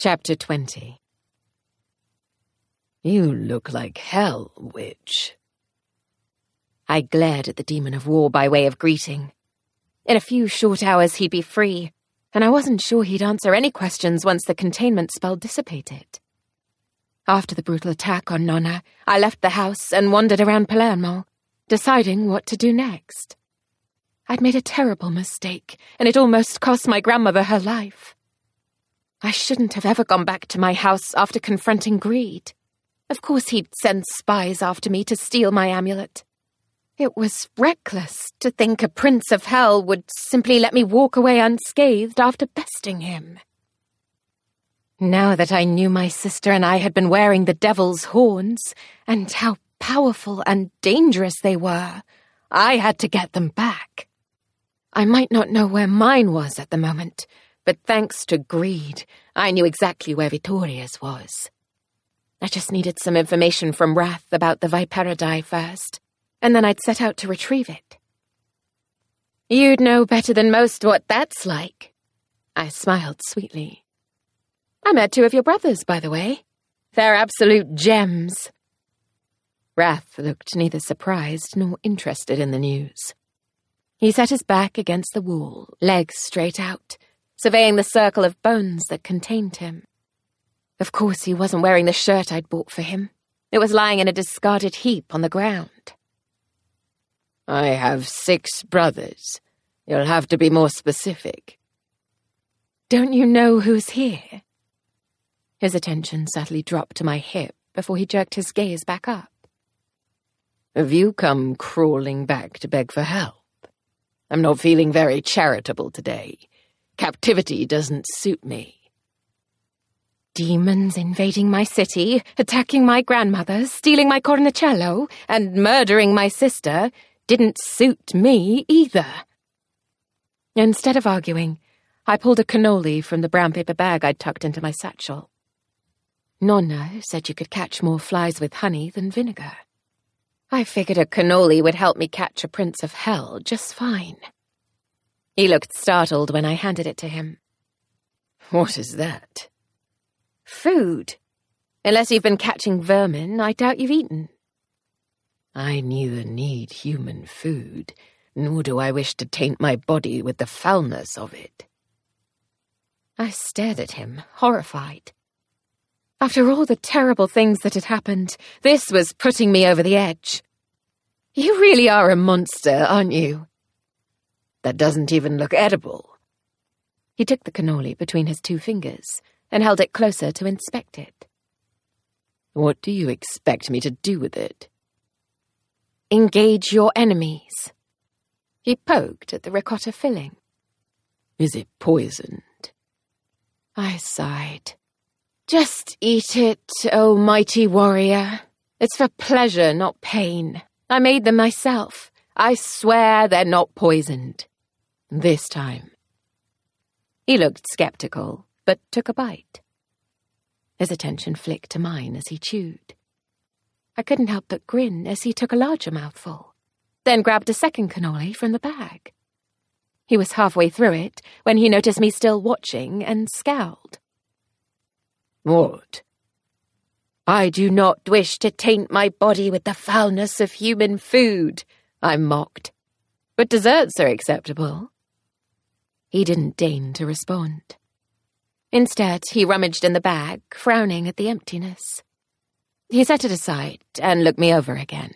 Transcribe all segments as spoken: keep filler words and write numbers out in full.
Chapter twenty. You look like hell, witch. I glared at the demon of war by way of greeting. In a few short hours he'd be free, and I wasn't sure he'd answer any questions once the containment spell dissipated. After the brutal attack on Nonna, I left the house and wandered around Palermo, deciding what to do next. I'd made a terrible mistake, and it almost cost my grandmother her life. I shouldn't have ever gone back to my house after confronting Greed. Of course he'd send spies after me to steal my amulet. It was reckless to think a prince of hell would simply let me walk away unscathed after besting him. Now that I knew my sister and I had been wearing the devil's horns, and how powerful and dangerous they were, I had to get them back. I might not know where mine was at the moment, but thanks to Greed, I knew exactly where Vittoria's was. I just needed some information from Wrath about the Viperidae first, and then I'd set out to retrieve it. You'd know better than most what that's like. I smiled sweetly. I met two of your brothers, by the way. They're absolute gems. Wrath looked neither surprised nor interested in the news. He set his back against the wall, legs straight out, surveying the circle of bones that contained him. Of course he wasn't wearing the shirt I'd bought for him. It was lying in a discarded heap on the ground. I have six brothers. You'll have to be more specific. Don't you know who's here? His attention subtly dropped to my hip before he jerked his gaze back up. Have you come crawling back to beg for help? I'm not feeling very charitable today. Captivity doesn't suit me. Demons invading my city, attacking my grandmother, stealing my cornicello, and murdering my sister didn't suit me either. Instead of arguing, I pulled a cannoli from the brown paper bag I'd tucked into my satchel. Nonna said you could catch more flies with honey than vinegar. I figured a cannoli would help me catch a prince of hell just fine. He looked startled when I handed it to him. What is that? Food. Unless you've been catching vermin, I doubt you've eaten. I neither need human food, nor do I wish to taint my body with the foulness of it. I stared at him, horrified. After all the terrible things that had happened, this was putting me over the edge. You really are a monster, aren't you? That doesn't even look edible. He took the cannoli between his two fingers and held it closer to inspect it. What do you expect me to do with it? Engage your enemies. He poked at the ricotta filling. Is it poisoned? I sighed. Just eat it, oh mighty warrior. It's for pleasure, not pain. I made them myself. I swear they're not poisoned. This time. He looked skeptical, but took a bite. His attention flicked to mine as he chewed. I couldn't help but grin as he took a larger mouthful, then grabbed a second cannoli from the bag. He was halfway through it when he noticed me still watching and scowled. What? I do not wish to taint my body with the foulness of human food, I mocked. But desserts are acceptable. He didn't deign to respond. Instead, he rummaged in the bag, frowning at the emptiness. He set it aside and looked me over again.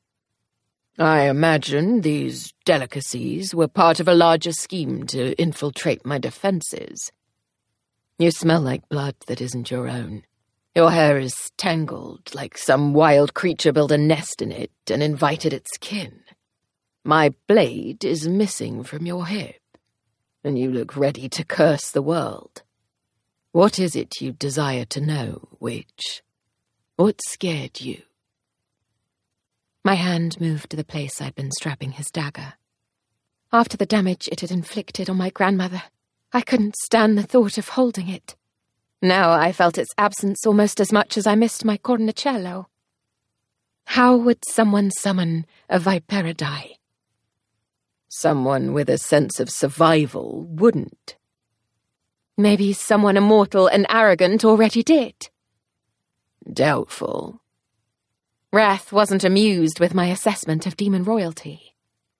I imagine these delicacies were part of a larger scheme to infiltrate my defenses. You smell like blood that isn't your own. Your hair is tangled, like some wild creature built a nest in it and invited its kin. My blade is missing from your hip, and you look ready to curse the world. What is it you desire to know, witch? What scared you? My hand moved to the place I'd been strapping his dagger. After the damage it had inflicted on my grandmother, I couldn't stand the thought of holding it. Now I felt its absence almost as much as I missed my cornicello. How would someone summon a Viperidae? Someone with a sense of survival wouldn't. Maybe someone immortal and arrogant already did. Doubtful. Wrath wasn't amused with my assessment of demon royalty.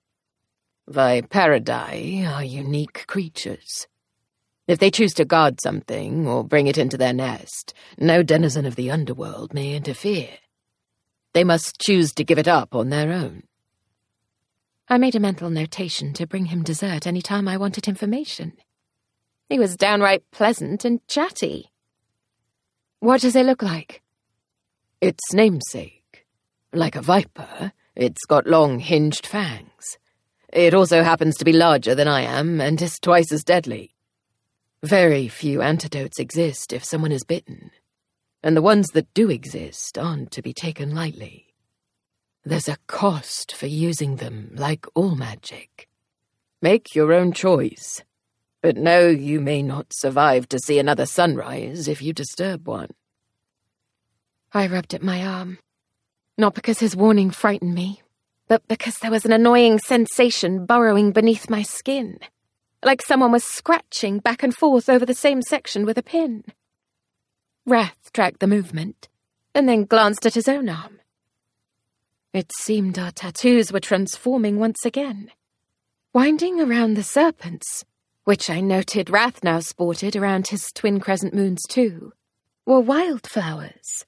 Viperidae are unique creatures. If they choose to guard something or bring it into their nest, no denizen of the underworld may interfere. They must choose to give it up on their own. I made a mental notation to bring him dessert any time I wanted information. He was downright pleasant and chatty. What does it look like? Its namesake. Like a viper, it's got long hinged fangs. It also happens to be larger than I am and is twice as deadly. Very few antidotes exist if someone is bitten, and the ones that do exist aren't to be taken lightly. There's a cost for using them, like all magic. Make your own choice, but know you may not survive to see another sunrise if you disturb one. I rubbed at my arm, not because his warning frightened me, but because there was an annoying sensation burrowing beneath my skin, like someone was scratching back and forth over the same section with a pin. Wrath tracked the movement, and then glanced at his own arm. It seemed our tattoos were transforming once again, winding around the serpents, which I noted Wrath now sported around his twin crescent moons too, were wildflowers.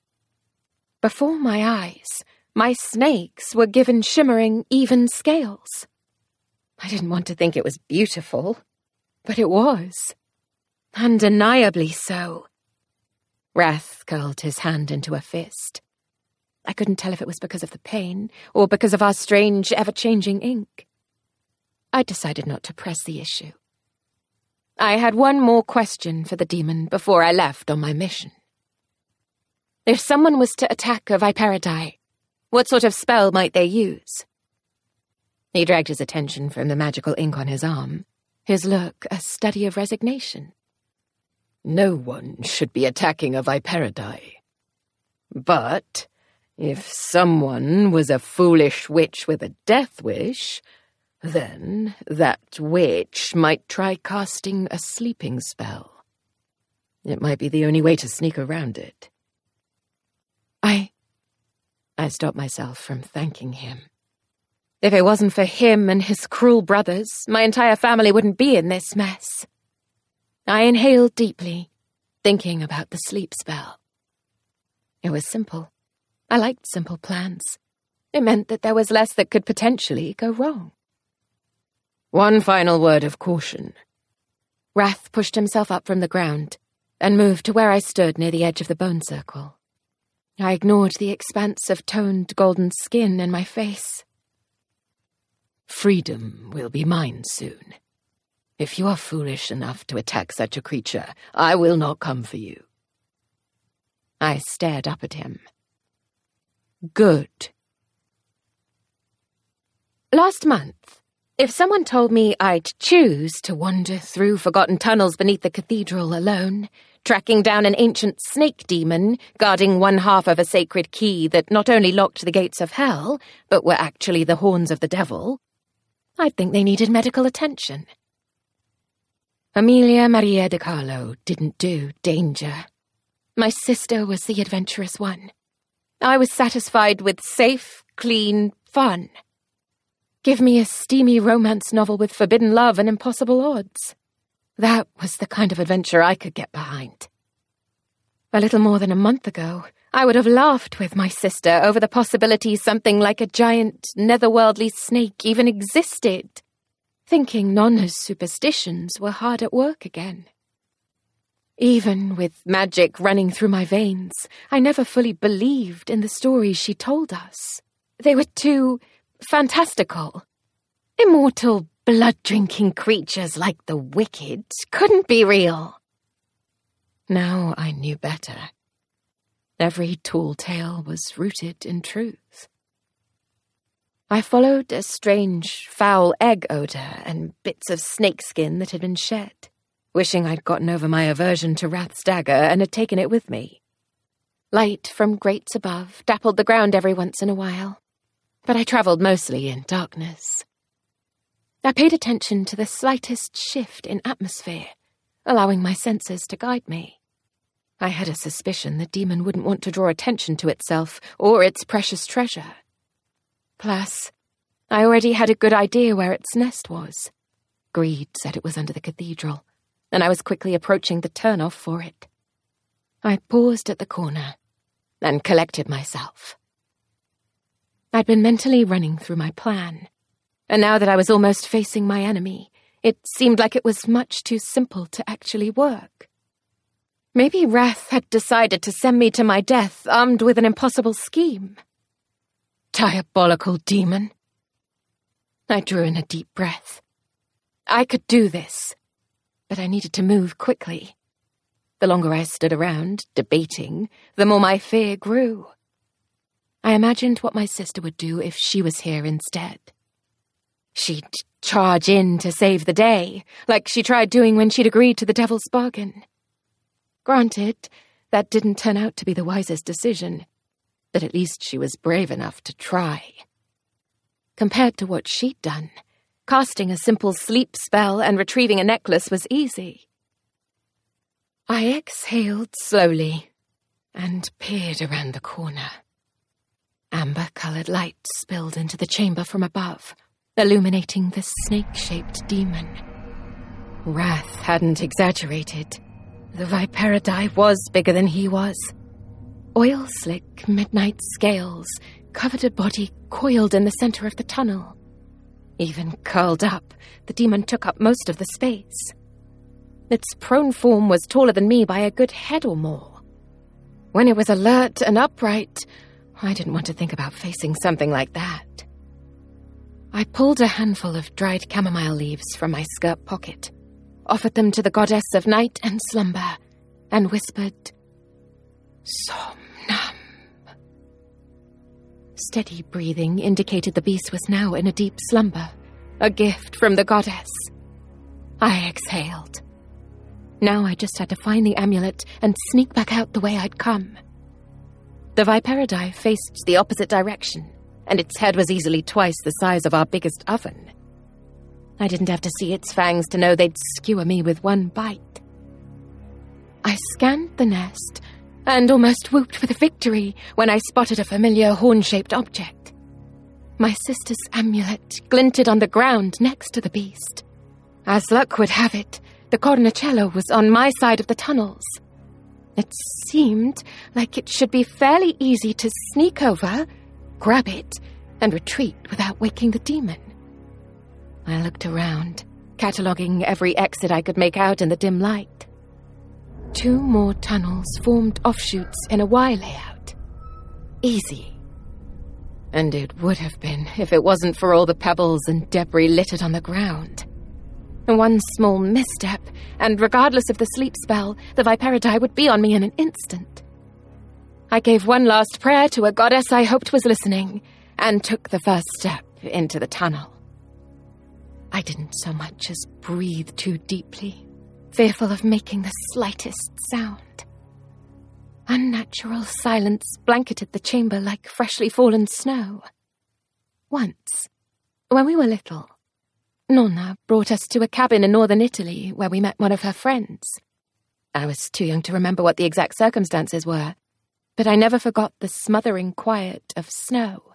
Before my eyes, my snakes were given shimmering, even scales. I didn't want to think it was beautiful, but it was. Undeniably so. Wrath curled his hand into a fist. I couldn't tell if it was because of the pain or because of our strange, ever-changing ink. I decided not to press the issue. I had one more question for the demon before I left on my mission. If someone was to attack a Viperidae, what sort of spell might they use? He dragged his attention from the magical ink on his arm, his look a study of resignation. No one should be attacking a Viperidae. But if someone was a foolish witch with a death wish, then that witch might try casting a sleeping spell. It might be the only way to sneak around it. I... I stopped myself from thanking him. If it wasn't for him and his cruel brothers, my entire family wouldn't be in this mess. I inhaled deeply, thinking about the sleep spell. It was simple. I liked simple plans. It meant that there was less that could potentially go wrong. One final word of caution. Wrath pushed himself up from the ground and moved to where I stood near the edge of the bone circle. I ignored the expanse of toned golden skin in my face. Freedom will be mine soon. If you are foolish enough to attack such a creature, I will not come for you. I stared up at him. Good. Last month, if someone told me I'd choose to wander through forgotten tunnels beneath the cathedral alone, tracking down an ancient snake demon, guarding one half of a sacred key that not only locked the gates of hell, but were actually the horns of the devil, I'd think they needed medical attention. Amelia Maria de Carlo didn't do danger. My sister was the adventurous one. I was satisfied with safe, clean fun. Give me a steamy romance novel with forbidden love and impossible odds. That was the kind of adventure I could get behind. A little more than a month ago, I would have laughed with my sister over the possibility something like a giant, netherworldly snake even existed, thinking Nonna's superstitions were hard at work again. Even with magic running through my veins, I never fully believed in the stories she told us. They were too fantastical. Immortal, blood-drinking creatures like the wicked couldn't be real. Now I knew better. Every tall tale was rooted in truth. I followed a strange, foul egg odor and bits of snakeskin that had been shed, wishing I'd gotten over my aversion to Wrath's dagger and had taken it with me. Light from grates above dappled the ground every once in a while, but I travelled mostly in darkness. I paid attention to the slightest shift in atmosphere, allowing my senses to guide me. I had a suspicion the demon wouldn't want to draw attention to itself or its precious treasure. Plus, I already had a good idea where its nest was. Greed said it was under the cathedral, and I was quickly approaching the turn-off for it. I paused at the corner and collected myself. I'd been mentally running through my plan, and now that I was almost facing my enemy, it seemed like it was much too simple to actually work. Maybe Wrath had decided to send me to my death armed with an impossible scheme. Diabolical demon. I drew in a deep breath. I could do this, but I needed to move quickly. The longer I stood around, debating, the more my fear grew. I imagined what my sister would do if she was here instead. She'd charge in to save the day, like she tried doing when she'd agreed to the devil's bargain. Granted, that didn't turn out to be the wisest decision, but at least she was brave enough to try. Compared to what she'd done, casting a simple sleep spell and retrieving a necklace was easy. I exhaled slowly and peered around the corner. Amber-colored light spilled into the chamber from above, illuminating the snake-shaped demon. Wrath hadn't exaggerated. The Viperidai was bigger than he was. Oil-slick midnight scales covered a body coiled in the center of the tunnel. Even curled up, the demon took up most of the space. Its prone form was taller than me by a good head or more. When it was alert and upright, I didn't want to think about facing something like that. I pulled a handful of dried chamomile leaves from my skirt pocket, offered them to the goddess of night and slumber, and whispered, "Somnam." Steady breathing indicated the beast was now in a deep slumber, a gift from the goddess. I exhaled. Now I just had to find the amulet and sneak back out the way I'd come. The Viperidai faced the opposite direction, and its head was easily twice the size of our biggest oven. I didn't have to see its fangs to know they'd skewer me with one bite. I scanned the nest and almost whooped with victory when I spotted a familiar horn-shaped object. My sister's amulet glinted on the ground next to the beast. As luck would have it, the cornicello was on my side of the tunnels. It seemed like it should be fairly easy to sneak over, grab it, and retreat without waking the demon. I looked around, cataloguing every exit I could make out in the dim light. Two more tunnels formed offshoots in a Y layout. Easy. And it would have been if it wasn't for all the pebbles and debris littered on the ground. One small misstep, and regardless of the sleep spell, the Viperidai would be on me in an instant. I gave one last prayer to a goddess I hoped was listening, and took the first step into the tunnel. I didn't so much as breathe too deeply, fearful of making the slightest sound. Unnatural silence blanketed the chamber like freshly fallen snow. Once, when we were little, Nonna brought us to a cabin in northern Italy where we met one of her friends. I was too young to remember what the exact circumstances were, but I never forgot the smothering quiet of snow.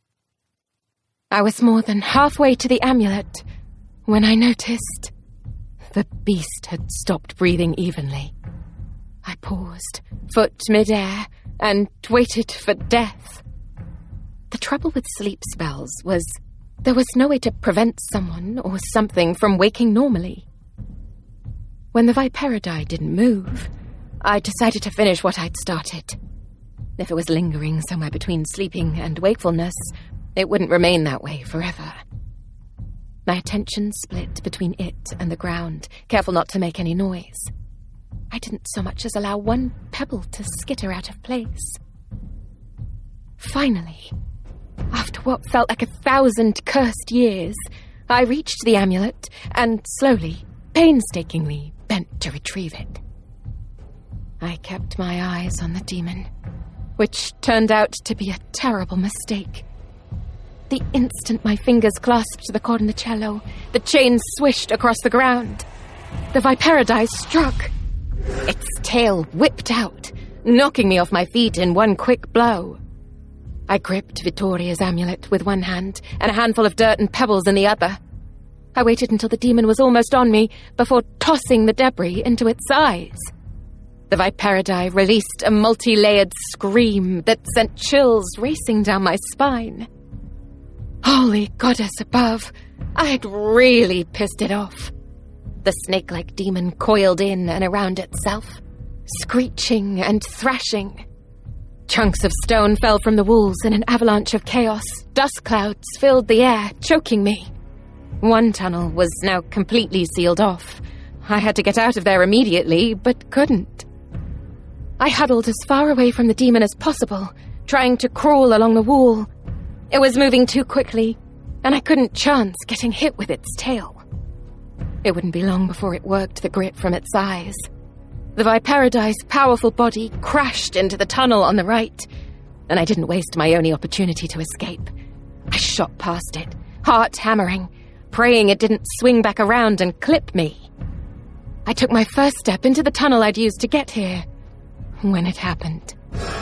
I was more than halfway to the amulet when I noticed the beast had stopped breathing evenly. I paused, foot midair, and waited for death. The trouble with sleep spells was there was no way to prevent someone or something from waking normally. When the Viperidai didn't move, I decided to finish what I'd started. If it was lingering somewhere between sleeping and wakefulness, it wouldn't remain that way forever. My attention split between it and the ground, careful not to make any noise. I didn't so much as allow one pebble to skitter out of place. Finally, after what felt like a thousand cursed years, I reached the amulet and slowly, painstakingly bent to retrieve it. I kept my eyes on the demon, which turned out to be a terrible mistake. The instant my fingers clasped the cornicello, the chain swished across the ground. the Viperidae struck. Its tail whipped out, knocking me off my feet in one quick blow. I gripped Vittoria's amulet with one hand and a handful of dirt and pebbles in the other. I waited until the demon was almost on me before tossing the debris into its eyes. The Viperidae released a multi-layered scream that sent chills racing down my spine. Holy goddess above, I had really pissed it off. The snake-like demon coiled in and around itself, screeching and thrashing. Chunks of stone fell from the walls in an avalanche of chaos. Dust clouds filled the air, choking me. One tunnel was now completely sealed off. I had to get out of there immediately, but couldn't. I huddled as far away from the demon as possible, trying to crawl along the wall. It was moving too quickly, and I couldn't chance getting hit with its tail. It wouldn't be long before it worked the grit from its eyes. The Viperidae's powerful body crashed into the tunnel on the right, and I didn't waste my only opportunity to escape. I shot past it, heart hammering, praying it didn't swing back around and clip me. I took my first step into the tunnel I'd used to get here, when it happened.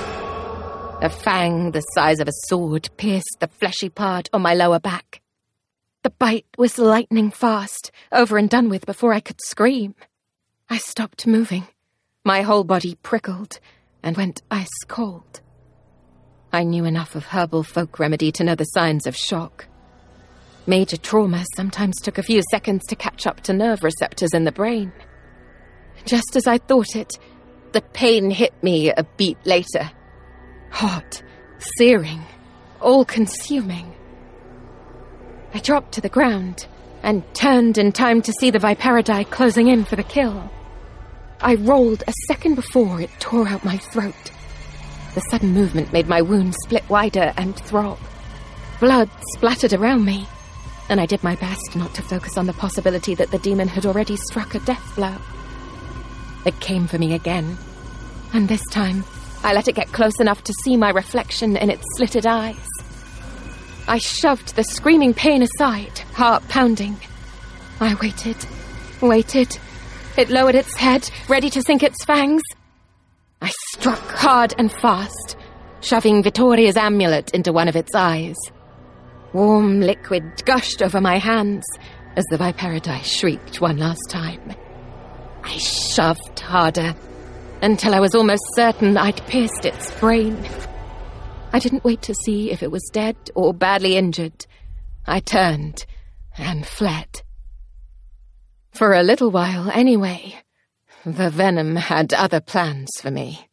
A fang the size of a sword pierced the fleshy part on my lower back. The bite was lightning fast, over and done with before I could scream. I stopped moving. My whole body prickled and went ice cold. I knew enough of herbal folk remedy to know the signs of shock. Major trauma sometimes took a few seconds to catch up to nerve receptors in the brain. Just as I thought it, the pain hit me a beat later. Hot, searing, all-consuming. I dropped to the ground and turned in time to see the Viperidae closing in for the kill. I rolled a second before it tore out my throat. The sudden movement made my wound split wider and throb. Blood splattered around me, and I did my best not to focus on the possibility that the demon had already struck a death blow. It came for me again, and this time I let it get close enough to see my reflection in its slitted eyes. I shoved the screaming pain aside, heart pounding. I waited, waited. It lowered its head, ready to sink its fangs. I struck hard and fast, shoving Vittoria's amulet into one of its eyes. Warm liquid gushed over my hands as the Viperidae shrieked one last time. I shoved harder until I was almost certain I'd pierced its brain. I didn't wait to see if it was dead or badly injured. I turned and fled. For a little while, anyway, the venom had other plans for me.